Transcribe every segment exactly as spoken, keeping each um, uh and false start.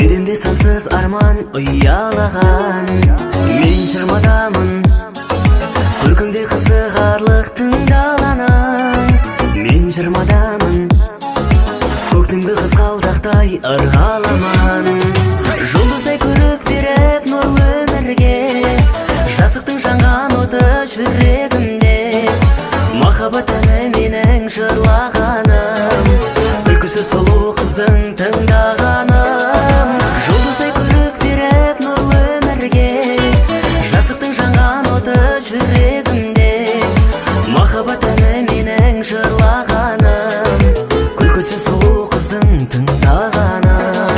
Кеудемде сансыз арман ұялаған. Мен шырмадамын көркіңде қызығарлық тыңдаланам. Мен шырмадамын көктемгі қызғалдақтай ырғаламан. Жұлдыздай көрік беріп нұр өмірге, жастықтың жанған оты жүрегімде. Махаббат әні менің жырлағаным, күлкісі сұлу қыздың тыңдағаным. Жұлдыздай көрік беріп нұр өмірге, жастықтың жанған оты жүрегімде. Махаббат әні менің жырлағаным, күлкісі сұлу қыздың тыңдағаным.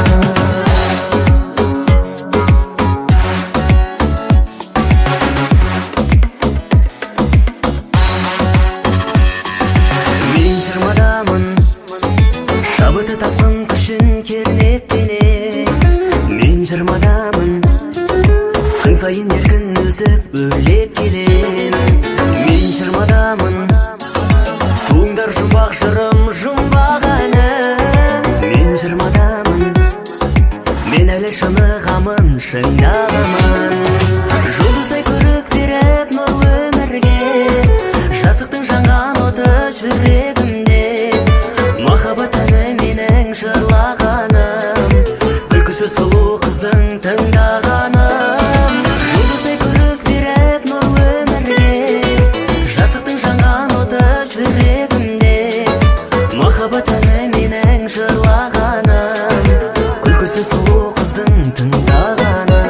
Мен шырмадамын шабыты тасқын күшін кернеттене. Мен жырмадамын күн сайын еркін өсіп өрлеп келем. Мен жырмадамын туыңдар жұмбақ жырым жұмбақ әні. Мен жырмадамын мен әлі шынығамын шыңдағамын. Жұлдыздай көрік беріп нұр өмірге, жастықтың жанған оты жүрегімде. Махаббат әні менің жырлағаным, күлкісі сұлу қыздың тыңдағаным. Жұлдыздай көрік беріп нұр өмірге, жастықтың жанған оты жүрегімде. Махаббат әні менің жырлағаным, күлкісі сұлу қыздың тыңдағаным.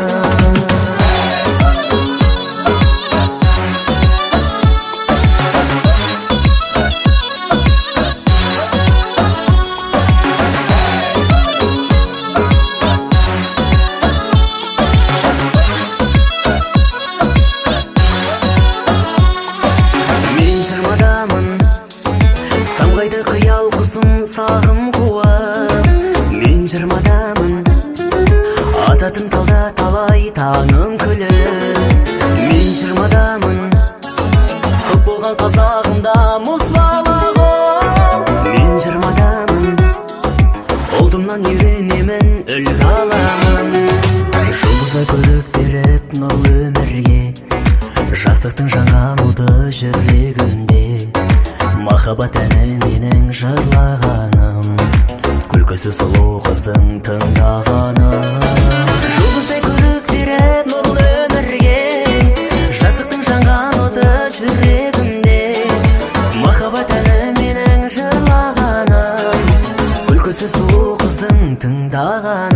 Мен жырмадамын самғайды қиял құсым сағым қуып. Мен жырмадамын ататын талда талай таңым күліп. Мен жырмадамын көп болған қазағымда мұз балағым. Мен жырмадамын ұлтымнан үйренемін үлгі аламын. Жұлдыздай көрік беріп нұр өмірге, жастықтың жанған оты жүрегімде. Махаббат әні менің жырлағаным, күлкісі сұлу қыздың тыңдағаным. Жұлдыздай көрік беріп нұр өмірге, жастықтың жанған оты жүрегімде. Махаббат әні менің жырлағаным, күлкісі сұлу қыздың тыңдағаным.